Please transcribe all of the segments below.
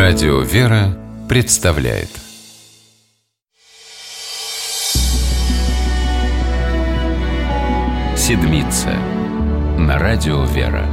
Радио «Вера» представляет Седмица на Радио «Вера».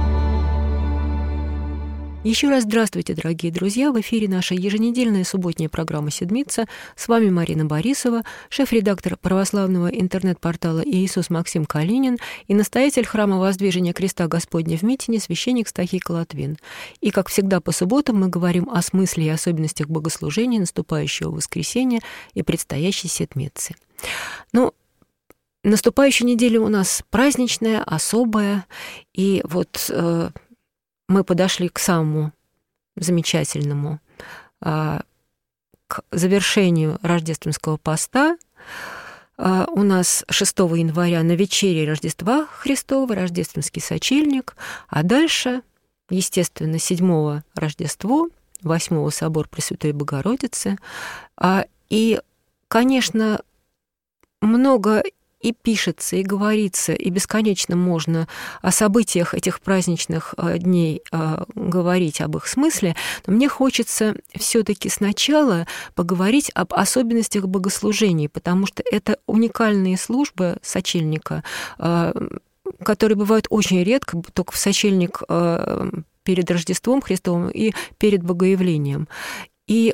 Еще раз здравствуйте, дорогие друзья! В эфире наша еженедельная субботняя программа «Седмица». С вами Марина Борисова, шеф-редактор православного интернет-портала «Иисус Максим Калинин» и настоятель храма Воздвижения Креста Господня в Митине, священник Стахий Колотвин. И, как всегда, по субботам мы говорим о смысле и особенностях богослужения, наступающего воскресенья и предстоящей Седмицы. Наступающая неделя у нас праздничная, особая, и вот мы подошли к самому замечательному, к завершению рождественского поста. У нас 6 января на вечере Рождества Христова, рождественский сочельник, а дальше, естественно, 7 Рождество, 8 собор Пресвятой Богородицы. И, конечно, много и пишется, и говорится, и бесконечно можно о событиях этих праздничных дней говорить, об их смысле, но мне хочется все-таки сначала поговорить об особенностях богослужений, потому что это уникальные службы сочельника, которые бывают очень редко, только в сочельник перед Рождеством Христовым и перед Богоявлением. И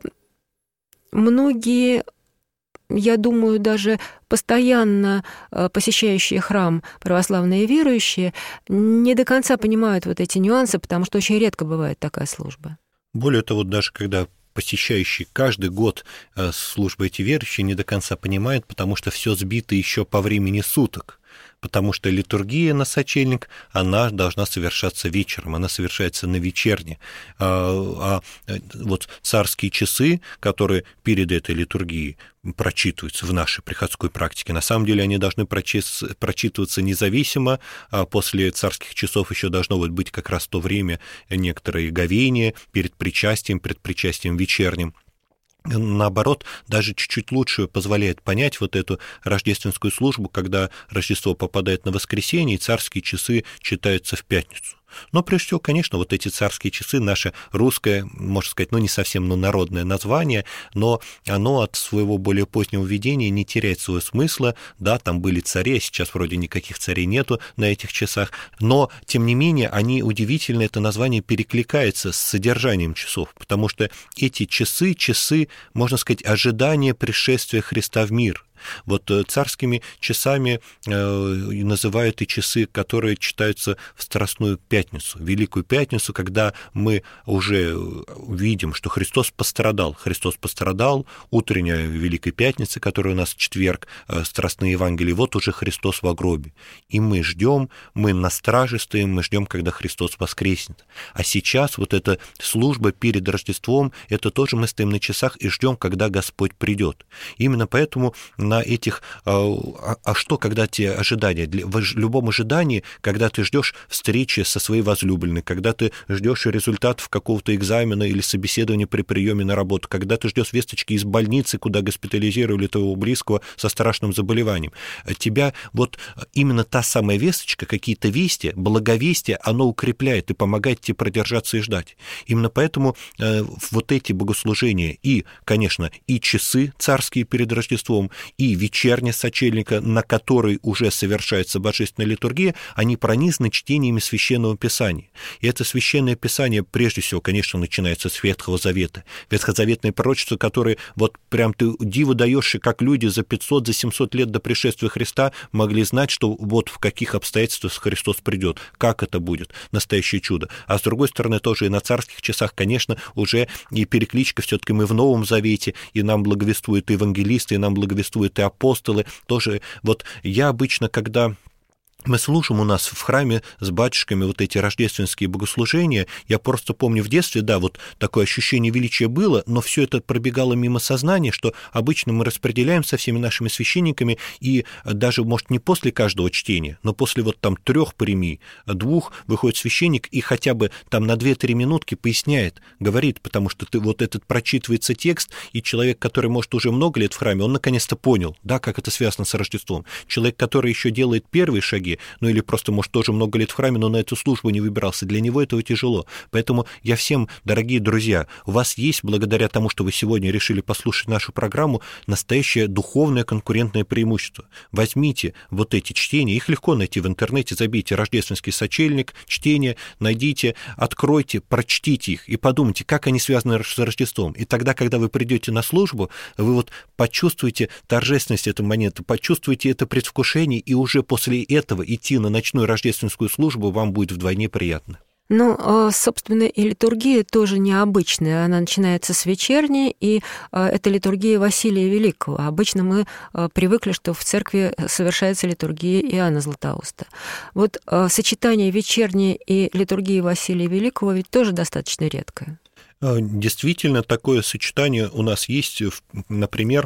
многие, я думаю, даже постоянно посещающие храм православные верующие не до конца понимают вот эти нюансы, потому что очень редко бывает такая служба. Более того, даже когда посещающие каждый год службы эти верующие не до конца понимают, потому что все сбито еще по времени суток. Потому что литургия на сочельник, она должна совершаться вечером, она совершается на вечерне. Вот царские часы, которые перед этой литургией прочитываются в нашей приходской практике, на самом деле они должны прочитываться независимо. После царских часов еще должно быть как раз то время некоторое говение перед причастием вечерним. Наоборот, даже чуть-чуть лучше позволяет понять вот эту рождественскую службу, когда Рождество попадает на воскресенье, и царские часы читаются в пятницу. Но, прежде всего, конечно, вот эти царские часы, наше русское, можно сказать, не совсем народное название, но оно от своего более позднего введения не теряет своего смысла. Да, там были цари, а сейчас вроде никаких царей нету на этих часах, но, тем не менее, они удивительно, это название перекликается с содержанием часов, потому что эти часы, можно сказать, ожидание пришествия Христа в мир. Вот царскими часами называют и часы, которые читаются в Страстную Пятницу, Великую Пятницу, когда мы уже видим, что Христос пострадал. Христос пострадал, утренняя Великая Пятница, которая у нас в четверг, Страстные Евангелия, вот уже Христос во гробе. И мы ждем, мы на страже стоим, мы ждем, когда Христос воскреснет. А сейчас вот эта служба перед Рождеством, это тоже мы стоим на часах и ждем, когда Господь придет. Именно поэтому на этих... что, когда те ожидания? В любом ожидании, когда ты ждешь встречи со своей возлюбленной, когда ты ждешь результатов какого-то экзамена или собеседования при приеме на работу, когда ты ждешь весточки из больницы, куда госпитализировали твоего близкого со страшным заболеванием, тебя вот именно та самая весточка, какие-то вести, благовестие, оно укрепляет и помогает тебе продержаться и ждать. Именно поэтому вот эти богослужения и, конечно, и часы царские перед Рождеством, и вечерня сочельника, на которой уже совершается божественная литургия, они пронизаны чтениями Священного Писания. И это Священное Писание, прежде всего, конечно, начинается с Ветхого Завета. Ветхозаветные пророчества, которые вот прям ты диву даешь, как люди за 500, за 700 лет до пришествия Христа могли знать, что вот в каких обстоятельствах Христос придет, как это будет, настоящее чудо. А с другой стороны, тоже и на царских часах, конечно, уже и перекличка, все-таки мы в Новом Завете, и нам благовествуют евангелисты, и нам благовествуют и апостолы. Тоже вот я обычно, когда мы слушаем у нас в храме с батюшками вот эти рождественские богослужения. Я просто помню в детстве, да, вот такое ощущение величия было, но все это пробегало мимо сознания, что обычно мы распределяем со всеми нашими священниками, и даже, может, не после каждого чтения, но после вот там 3 паремий, 2 выходит священник и хотя бы там на 2-3 минутки поясняет, говорит, потому что ты вот этот прочитывается текст, и человек, который, может, уже много лет в храме, он наконец-то понял, да, как это связано с Рождеством. Человек, который еще делает первые шаги, литургии, ну или просто, может, тоже много лет в храме, но на эту службу не выбирался. Для него этого тяжело. Поэтому я всем, дорогие друзья, у вас есть, благодаря тому, что вы сегодня решили послушать нашу программу, настоящее духовное конкурентное преимущество. Возьмите вот эти чтения, их легко найти в интернете, забейте «Рождественский сочельник», чтение, найдите, откройте, прочтите их и подумайте, как они связаны с Рождеством. И тогда, когда вы придете на службу, вы вот почувствуете торжественность этого момента, почувствуете это предвкушение, и уже после этого идти на ночную рождественскую службу вам будет вдвойне приятно. Ну, собственно, и литургия тоже необычная. Она начинается с вечерней, и это литургия Василия Великого. Обычно мы привыкли, что в церкви совершается литургия Иоанна Златоуста. Вот сочетание вечерней и литургии Василия Великого ведь тоже достаточно редкое. Действительно, такое сочетание у нас есть, например,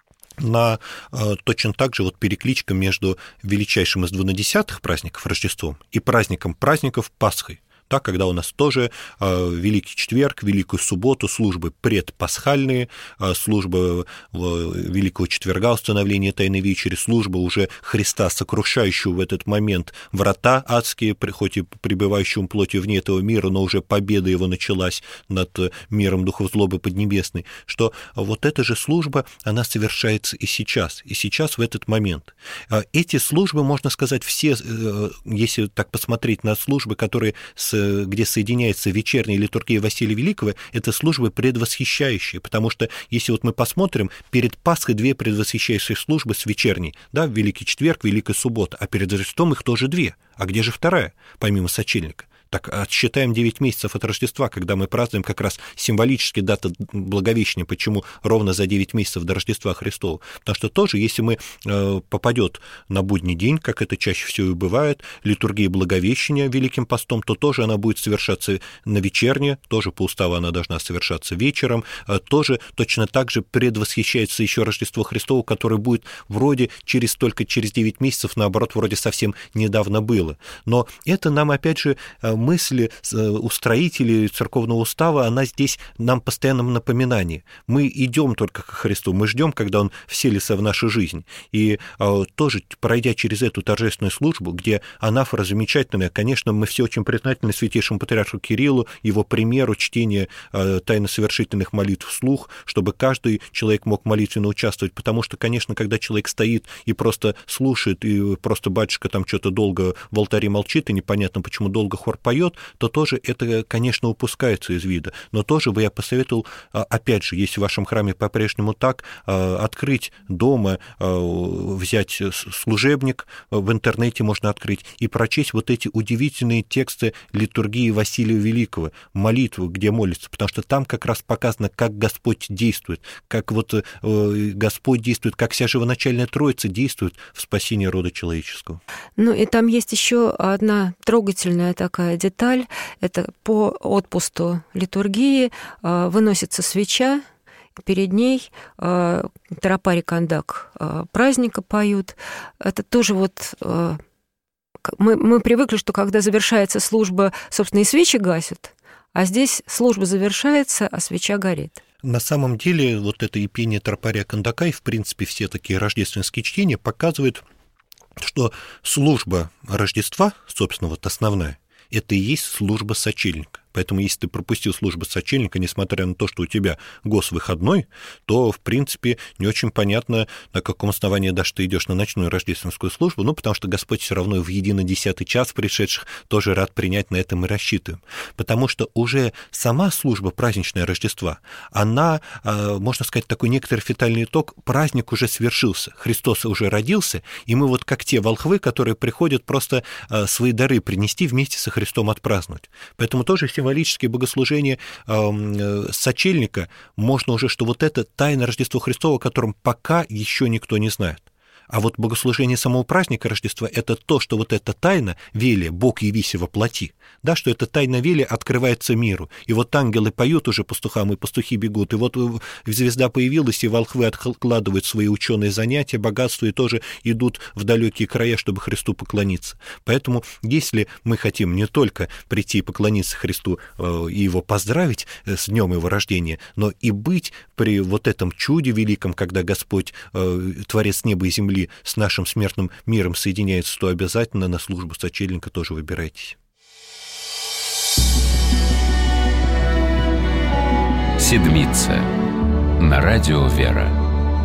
на точно так же вот перекличка между величайшим из двунадесятых праздников Рождеством и праздником праздников Пасхой. Так, когда у нас тоже Великий Четверг, Великую Субботу, службы предпасхальные, служба Великого Четверга, установление Тайной Вечери, служба уже Христа, сокрушающего в этот момент врата адские, хоть и пребывающему плотью вне этого мира, но уже победа его началась над миром духов злобы поднебесной, что вот эта же служба, она совершается и сейчас в этот момент. Эти службы, можно сказать, все, если так посмотреть на службы, где соединяется вечерняя литургия Василия Великого, это службы предвосхищающие, потому что, если вот мы посмотрим, перед Пасхой две предвосхищающие службы с вечерней, да, Великий Четверг, Великая Суббота, а перед Рождеством их тоже две. А где же вторая, помимо сочельника? Так отсчитаем 9 месяцев от Рождества, когда мы празднуем как раз символически дата Благовещения. Почему ровно за 9 месяцев до Рождества Христова? Потому что тоже, если мы попадет на будний день, как это чаще всего и бывает, литургия Благовещения Великим постом, то тоже она будет совершаться на вечерне, тоже по уставу она должна совершаться вечером, тоже точно так же предвосхищается еще Рождество Христово, которое будет вроде только через 9 месяцев, наоборот, вроде совсем недавно было. Но это нам, опять же, мысль устроителей церковного устава, она здесь нам постоянном напоминании. Мы идем только к Христу, мы ждем, когда Он вселится в нашу жизнь. И тоже, пройдя через эту торжественную службу, где анафора замечательная, конечно, мы все очень признательны святейшему патриарху Кириллу, его примеру чтения тайно-совершительных молитв вслух, чтобы каждый человек мог молитвенно участвовать, потому что, конечно, когда человек стоит и просто слушает, и просто батюшка там что-то долго в алтаре молчит, и непонятно, почему долго хор поет, то тоже это, конечно, упускается из вида. Но тоже бы я посоветовал, опять же, если в вашем храме по-прежнему так, открыть дома, взять служебник, в интернете можно открыть, и прочесть вот эти удивительные тексты литургии Василия Великого, молитвы, где молится, потому что там как раз показано, как Господь действует, как вот Господь действует, как вся живоначальная Троица действует в спасении рода человеческого. Ну и там есть еще одна трогательная такая деталь. Это по отпусту литургии выносится свеча, перед ней тропарь и кондак праздника поют. Это тоже вот... Мы привыкли, что когда завершается служба, собственно, и свечи гасят, а здесь служба завершается, а свеча горит. На самом деле, вот это и пение тропаря кондака, и, в принципе, все такие рождественские чтения показывают, что служба Рождества, собственно, вот основная, это и есть служба сочельника. Поэтому, если ты пропустил службу сочельника, несмотря на то, что у тебя госвыходной, то, в принципе, не очень понятно, на каком основании даже ты идешь на ночную рождественскую службу, потому что Господь все равно в единый 10-й час пришедших тоже рад принять, на этом и рассчитываем. Потому что уже сама служба праздничная Рождества, она, можно сказать, такой некоторый финальный итог, праздник уже свершился, Христос уже родился, и мы вот как те волхвы, которые приходят просто свои дары принести вместе со Христом отпраздновать. Поэтому тоже символические богослужения сочельника можно уже, что вот это тайна Рождества Христова, о котором пока еще никто не знает. А вот богослужение самого праздника Рождества – это то, что вот эта тайна велия «Бог явися во плоти», да, что эта тайна велия открывается миру. И вот ангелы поют уже пастухам, и пастухи бегут, и вот звезда появилась, и волхвы откладывают свои ученые занятия, богатства, и тоже идут в далекие края, чтобы Христу поклониться. Поэтому, если мы хотим не только прийти и поклониться Христу и Его поздравить с днем Его рождения, но и быть при вот этом чуде великом, когда Господь, Творец неба и земли, земли с нашим смертным миром соединяется, то обязательно на службу сочельника тоже выбирайтесь. Седмица. На радио «Вера».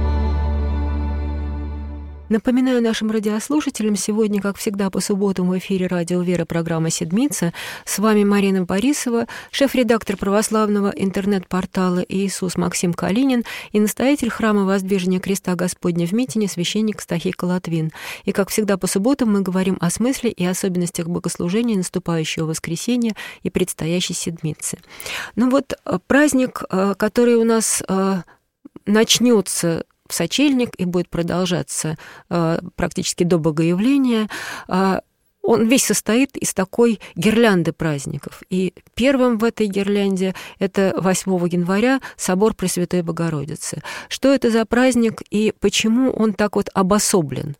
Напоминаю нашим радиослушателям, сегодня, как всегда, по субботам в эфире радио «Вера» программа «Седмица». С вами Марина Борисова, шеф-редактор православного интернет-портала «Иисус» Максим Калинин и настоятель храма Воздвижения Креста Господня в Митине священник Стахий Латвин. И, как всегда, по субботам мы говорим о смысле и особенностях богослужения наступающего воскресенья и предстоящей Седмицы. Ну вот праздник, который у нас начнется в сочельник и будет продолжаться практически до Богоявления, он весь состоит из такой гирлянды праздников. И первым в этой гирлянде это 8 января собор Пресвятой Богородицы. Что это за праздник и почему он так вот обособлен?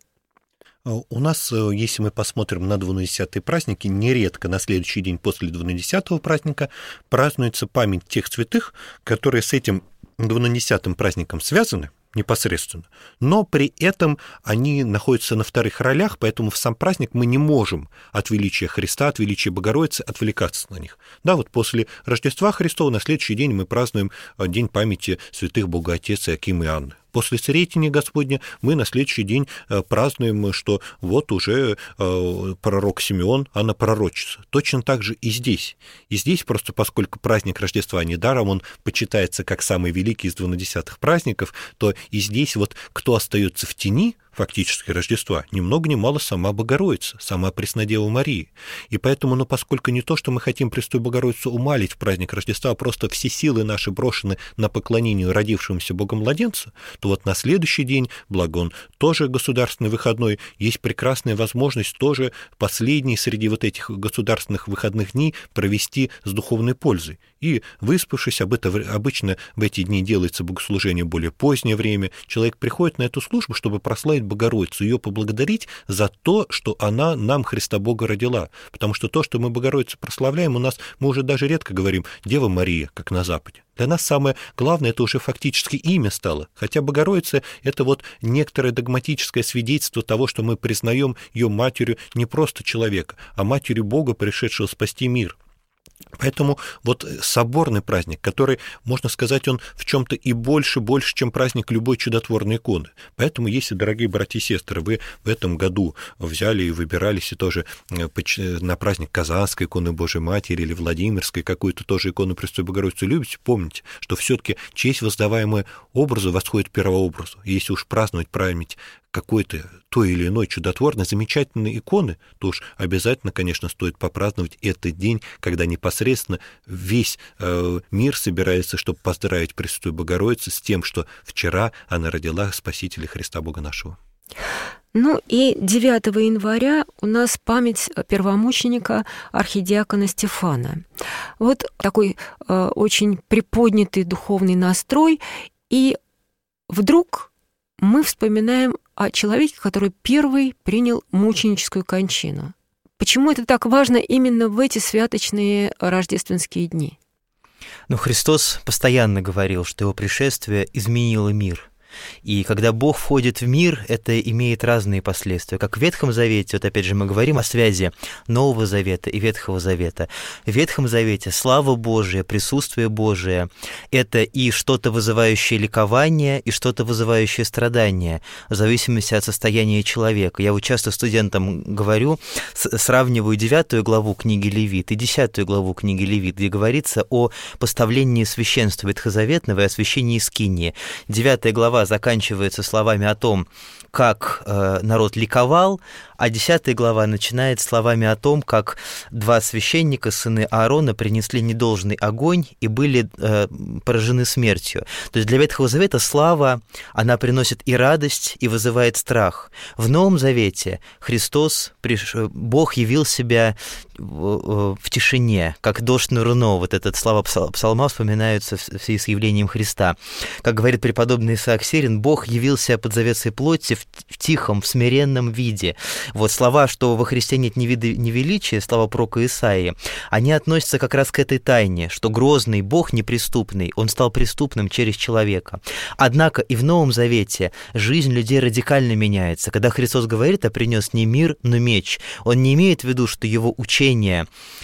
У нас, если мы посмотрим на 12-е праздники, нередко на следующий день после 12-го праздника празднуется память тех святых, которые с этим 12-м праздником связаны непосредственно, но при этом они находятся на вторых ролях, поэтому в сам праздник мы не можем от величия Христа, от величия Богородицы отвлекаться на них. Да, вот после Рождества Христова на следующий день мы празднуем День памяти святых Бога Отец Иакима и Анны. После Сретения Господня мы на следующий день празднуем, что вот уже пророк Симеон, она пророчица. Точно так же и здесь. И здесь просто поскольку праздник Рождества недаром, он почитается как самый великий из 12-х праздников, то и здесь вот кто остается в тени фактически Рождества, ни много ни мало сама Богородица, сама Преснодева Мария. И поэтому, поскольку не то, что мы хотим Пресвятую Богородицу умалить в праздник Рождества, а просто все силы наши брошены на поклонение родившемуся Богомладенцу, то вот на следующий день, благо он тоже государственный выходной, есть прекрасная возможность тоже последний среди вот этих государственных выходных дней провести с духовной пользой. И выспавшись, обычно в эти дни делается богослужение в более позднее время, человек приходит на эту службу, чтобы прославить Богородицу, ее поблагодарить за то, что она нам Христа Бога родила. Потому что то, что мы Богородицу прославляем, мы уже даже редко говорим «Дева Мария», как на Западе. Для нас самое главное, это уже фактически имя стало. Хотя Богородица — это вот некоторое догматическое свидетельство того, что мы признаем ее матерью не просто человека, а матерью Бога, пришедшего спасти мир. Поэтому вот соборный праздник, который, можно сказать, он в чем-то и больше, чем праздник любой чудотворной иконы. Поэтому, если, дорогие братья и сестры, вы в этом году взяли и выбирались и тоже на праздник Казанской иконы Божией Матери или Владимирской какую-то тоже икону Пресвятой Богородицы любите, помните, что все-таки честь, воздаваемая образу, восходит к первообразу. Если уж праздновать память какой-то той или иной чудотворной, замечательной иконы, то уж обязательно, конечно, стоит попраздновать этот день, когда непосредственно весь мир собирается, чтобы поздравить Пресвятую Богородицу с тем, что вчера она родила Спасителя Христа Бога нашего. Ну и 9 января у нас память первомученика архидиакона Стефана. Вот такой очень приподнятый духовный настрой, и вдруг мы вспоминаем о человеке, который первый принял мученическую кончину. Почему это так важно именно в эти святочные рождественские дни? Христос постоянно говорил, что его пришествие изменило мир. И когда Бог входит в мир, это имеет разные последствия. Как в Ветхом Завете, вот опять же мы говорим о связи Нового Завета и Ветхого Завета. В Ветхом Завете слава Божия, присутствие Божие – это и что-то вызывающее ликование, и что-то вызывающее страдание, в зависимости от состояния человека. Я вот часто студентам говорю, сравниваю 9 главу книги Левит и 10 главу книги Левит, где говорится о поставлении священства ветхозаветного и освящении скинии. 9 глава заканчивается словами о том, как народ ликовал, а 10 глава начинает словами о том, как 2 священника, сыны Аарона, принесли недолжный огонь и были поражены смертью. То есть для Ветхого Завета слава, она приносит и радость, и вызывает страх. В Новом Завете Христос, Бог явил себя в тишине, как дождь на руно. Вот эта слава псалма вспоминаются в связи с явлением Христа. Как говорит преподобный Исаак Сирин, Бог явился под завесой плоти в тихом, в смиренном виде. Вот слова, что во Христе нет ни вида, ни величия, слова пророка Исаии, они относятся как раз к этой тайне, что грозный Бог неприступный, Он стал преступным через человека. Однако и в Новом Завете жизнь людей радикально меняется. Когда Христос говорит, а принес не мир, но меч, Он не имеет в виду, что Его учение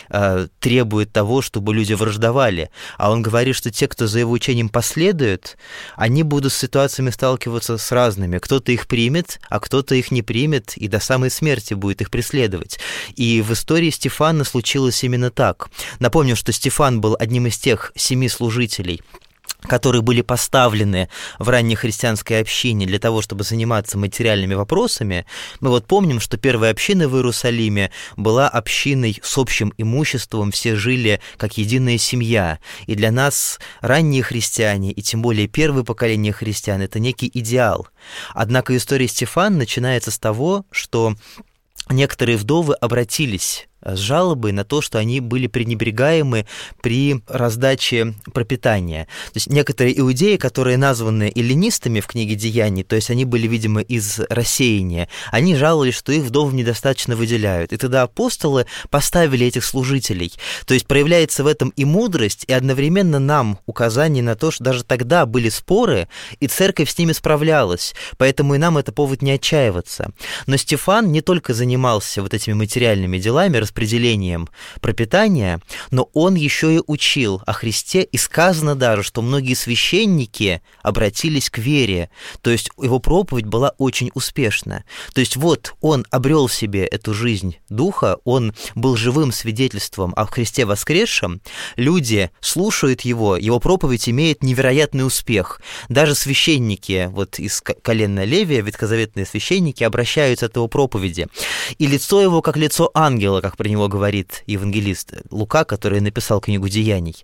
требует того, чтобы люди враждовали, а Он говорит, что те, кто за Его учением последует, они будут с ситуациями сталкиваться с разными. Кто-то их примет, а кто-то их не примет, и до самой смерти будет их преследовать. И в истории Стефана случилось именно так. Напомню, что Стефан был одним из тех 7 служителей, которые были поставлены в раннехристианской общине для того, чтобы заниматься материальными вопросами. Мы вот помним, что первая община в Иерусалиме была общиной с общим имуществом, все жили как единая семья. И для нас ранние христиане, и тем более первое поколение христиан, это некий идеал. Однако история Стефана начинается с того, что некоторые вдовы обратились с жалобой на то, что они были пренебрегаемы при раздаче пропитания. То есть некоторые иудеи, которые названы эллинистами в книге Деяний, то есть они были, видимо, из рассеяния, они жаловались, что их вдовам недостаточно выделяют. И тогда апостолы поставили этих служителей. То есть проявляется в этом и мудрость, и одновременно нам указание на то, что даже тогда были споры, и церковь с ними справлялась. Поэтому и нам это повод не отчаиваться. Но Стефан не только занимался вот этими материальными делами, распределением пропитания, но он еще и учил о Христе, и сказано даже, что многие священники обратились к вере, то есть его проповедь была очень успешна. То есть вот он обрел в себе эту жизнь Духа, он был живым свидетельством о Христе воскресшем, люди слушают его проповедь имеет невероятный успех. Даже священники, вот из колена Левия, ветхозаветные священники, обращаются от его проповеди. И лицо его как лицо ангела, как про него говорит евангелист Лука, который написал книгу «Деяний».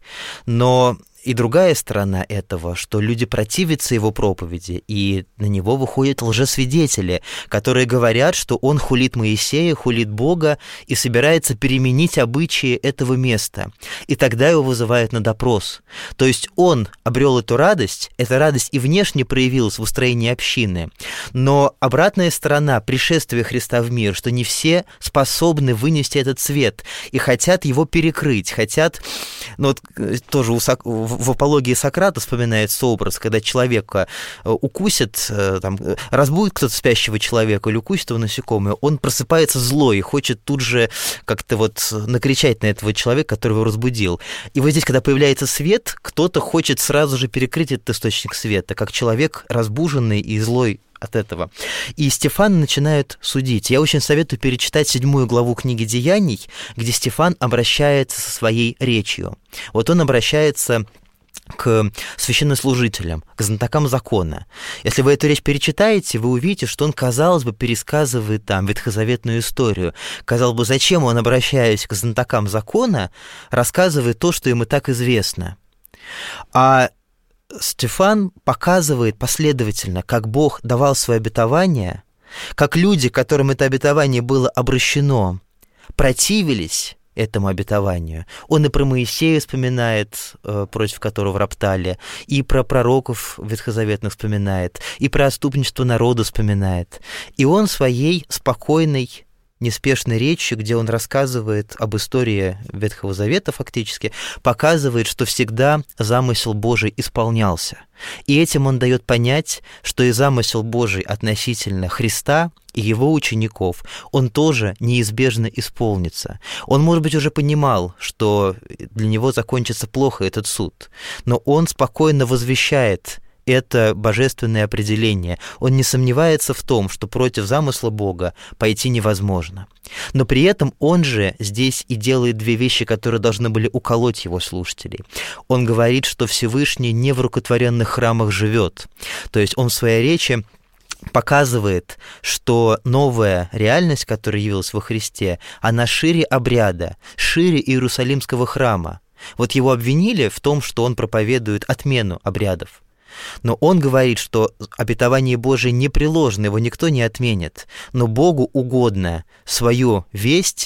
Но и другая сторона этого, что люди противятся его проповеди, и на него выходят лжесвидетели, которые говорят, что он хулит Моисея, хулит Бога и собирается переменить обычаи этого места. И тогда его вызывают на допрос. То есть он обрел эту радость, эта радость и внешне проявилась в устроении общины. Но обратная сторона пришествия Христа в мир, что не все способны вынести этот свет и хотят его перекрыть, хотят, ну вот тоже в апологии Сократа вспоминается образ, когда человека укусит, там, разбудит кто-то спящего человека или укусит его насекомое, он просыпается злой и хочет тут же как-то вот накричать на этого человека, который его разбудил. И вот здесь, когда появляется свет, кто-то хочет сразу же перекрыть этот источник света, как человек разбуженный и злой от этого. И Стефана начинают судить. Я очень советую перечитать 7 главу книги «Деяний», где Стефан обращается со своей речью. Вот он обращается к священнослужителям, к знатокам закона. Если вы эту речь перечитаете, вы увидите, что он, казалось бы, пересказывает там ветхозаветную историю. Казалось бы, зачем он, обращаясь к знатокам закона, рассказывает то, что им и так известно. А Стефан показывает последовательно, как Бог давал свое обетование, как люди, которым это обетование было обращено, противились этому обетованию. Он и про Моисея вспоминает, против которого роптали, и про пророков ветхозаветных вспоминает, и про отступничество народа вспоминает. И он своей спокойной, неспешной речью, где он рассказывает об истории Ветхого Завета фактически, показывает, что всегда замысел Божий исполнялся. И этим он дает понять, что и замысел Божий относительно Христа и его учеников, он тоже неизбежно исполнится. Он, может быть, уже понимал, что для него закончится плохо этот суд, но он спокойно возвещает это божественное определение. Он не сомневается в том, что против замысла Бога пойти невозможно. Но при этом он же здесь и делает 2 вещи, которые должны были уколоть его слушателей. Он говорит, что Всевышний не в рукотворенных храмах живет. То есть он в своей речи показывает, что новая реальность, которая явилась во Христе, она шире обряда, шире Иерусалимского храма. Вот его обвинили в том, что он проповедует отмену обрядов. Но он говорит, что обетование Божие непреложно, его никто не отменит, но Богу угодно свою весть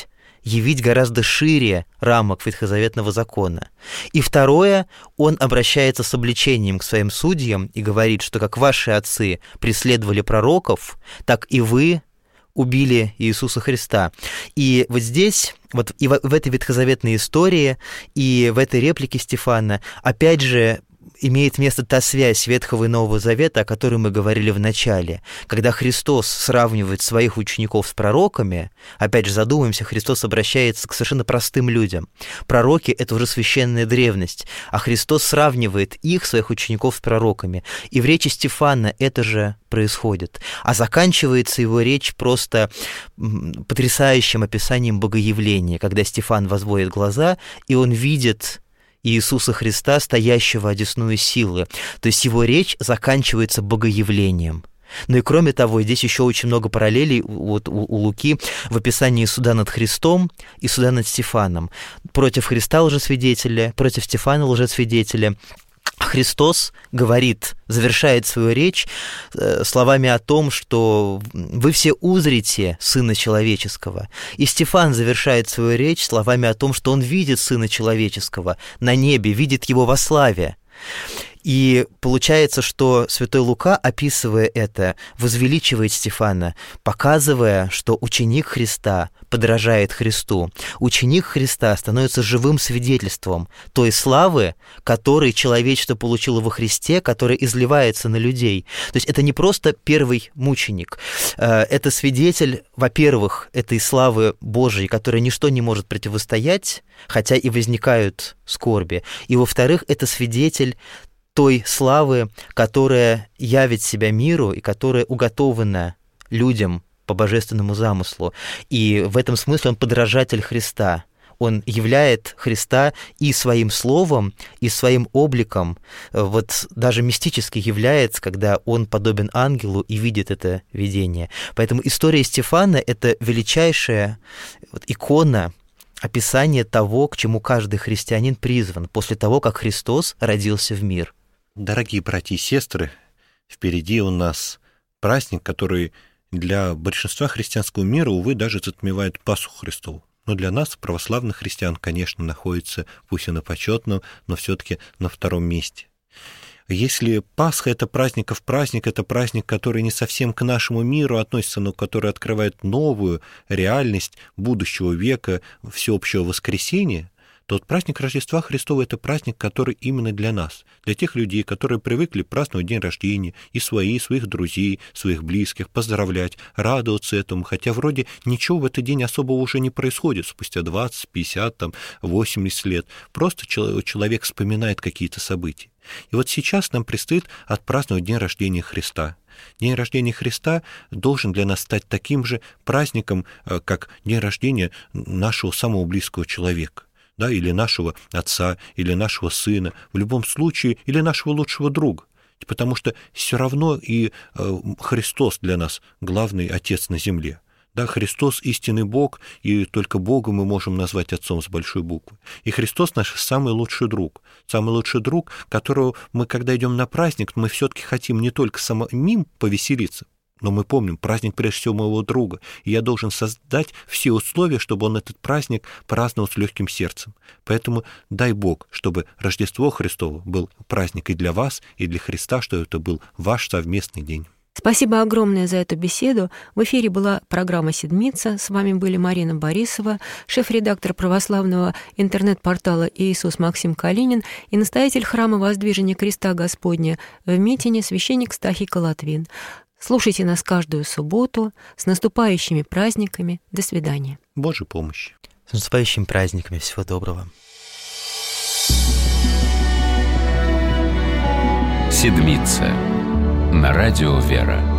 явить гораздо шире рамок ветхозаветного закона. И второе, он обращается с обличением к своим судьям и говорит, что как ваши отцы преследовали пророков, так и вы убили Иисуса Христа. И вот здесь, вот и в этой ветхозаветной истории, и в этой реплике Стефана, опять же, имеет место та связь Ветхого и Нового Завета, о которой мы говорили в начале. Когда Христос сравнивает своих учеников с пророками, опять же, задумаемся, Христос обращается к совершенно простым людям. Пророки — это уже священная древность, а Христос сравнивает их, своих учеников, с пророками. И в речи Стефана это же происходит. А заканчивается его речь просто потрясающим описанием богоявления, когда Стефан возводит глаза, и он видит Иисуса Христа, стоящего одесную силы. То есть его речь заканчивается богоявлением. Ну и кроме того, здесь еще очень много параллелей вот у Луки в описании суда над Христом и суда над Стефаном. Против Христа лжесвидетели, против Стефана лжесвидетели. Христос говорит, завершает свою речь словами о том, что вы все узрите Сына Человеческого. И Стефан завершает свою речь словами о том, что он видит Сына Человеческого на небе, видит Его во славе. И получается, что святой Лука, описывая это, возвеличивает Стефана, показывая, что ученик Христа подражает Христу. Ученик Христа становится живым свидетельством той славы, которую человечество получило во Христе, которая изливается на людей. То есть это не просто первый мученик, это свидетель, во-первых, этой славы Божией, которой ничто не может противостоять, хотя и возникают скорби. И, во-вторых, это свидетель той славы, которая явит себя миру и которая уготована людям по божественному замыслу. И в этом смысле он подражатель Христа. Он являет Христа и своим словом, и своим обликом. Вот даже мистически является, когда он подобен ангелу и видит это видение. Поэтому история Стефана — это величайшая икона, описание того, к чему каждый христианин призван после того, как Христос родился в мир. Дорогие братья и сестры, впереди у нас праздник, который для большинства христианского мира, увы, даже затмевает Пасху Христову. Но для нас, православных христиан, конечно, находится, пусть и на почетном, но все-таки на втором месте. Если Пасха — это праздников праздник, это праздник, который не совсем к нашему миру относится, но который открывает новую реальность будущего века, всеобщего воскресения, то вот праздник Рождества Христова — это праздник, который именно для нас, для тех людей, которые привыкли праздновать день рождения, и своих друзей, своих близких, поздравлять, радоваться этому, хотя вроде ничего в этот день особого уже не происходит спустя 20, 50, 80 лет. Просто человек вспоминает какие-то события. И вот сейчас нам предстоит отпраздновать день рождения Христа. День рождения Христа должен для нас стать таким же праздником, как день рождения нашего самого близкого человека. Да, или нашего отца, или нашего сына, в любом случае, или нашего лучшего друга. Потому что все равно и Христос для нас главный Отец на земле. Да, Христос — истинный Бог, и только Бога мы можем назвать Отцом с большой буквы. И Христос — наш самый лучший друг, которого мы, когда идем на праздник, мы все-таки хотим не только самим повеселиться, но мы помним, праздник прежде всего моего друга, и я должен создать все условия, чтобы он этот праздник праздновал с легким сердцем. Поэтому дай Бог, чтобы Рождество Христово был праздник и для вас, и для Христа, что это был ваш совместный день. Спасибо огромное за эту беседу. В эфире была программа «Седмица». С вами были Марина Борисова, шеф-редактор православного интернет-портала «Иисус» Максим Калинин и настоятель храма Воздвижения Креста Господня в Митине священник Стахий Колотвин. Слушайте нас каждую субботу. С наступающими праздниками. До свидания. Божьей помощи. С наступающими праздниками. Всего доброго. Седмица. На радио «Вера».